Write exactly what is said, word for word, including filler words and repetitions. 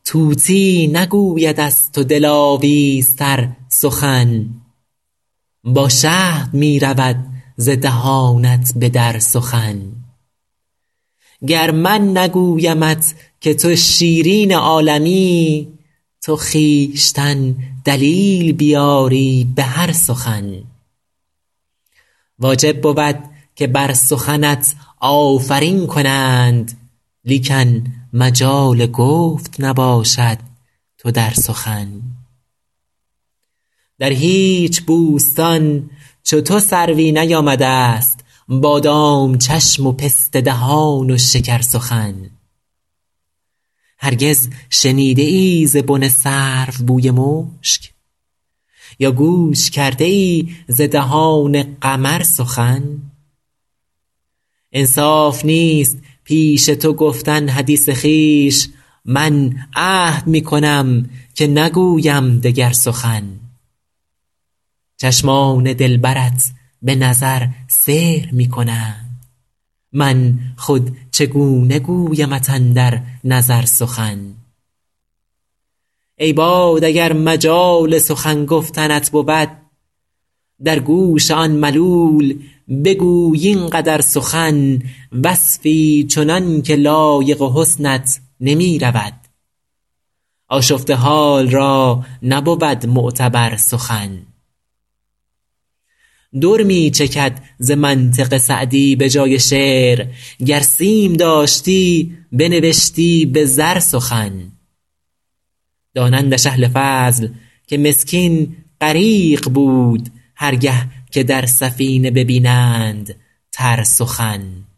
طوطی نگوید از تو دلاویزتر سخن. با شهد می رود ز دهانت به در سخن. گر من نگویمت که تو شیرین عالمی، تو خویشتن دلیل بیاری به هر سخن. واجب بود که بر سخنت آفرین کنند، لیکن مجال گفت نباشد تو در سخن. در هیچ بوستان چو تو سروی نیامده است، بادام چشم و پسته دهان و شکر سخن. هرگز شنیده ای ز بن سرو بوی مشک، یا گوش کرده ای ز دهان قمر سخن. انصاف نیست پیش تو گفتن حدیث خویش، من عهد می کنم که نگویم دگر سخن. چشمان دلبرت به نظر سحر می کنند، من خود چگونه گویمت اندر نظر سخن. ای باد اگر مجال سخن گفتنت بود، در گوش آن ملول بگوی این قدر سخن. وصفی چنان که لایق حسنت نمی رود، آشفته حال را نبود معتبر سخن. در می چکد ز منطق سعدی به جای شعر، گر سیم داشتی بنوشتی به زر سخن. دانندش اهل فضل که مسکین غریق بود، هرگه که در سفینه ببینند تر سخن.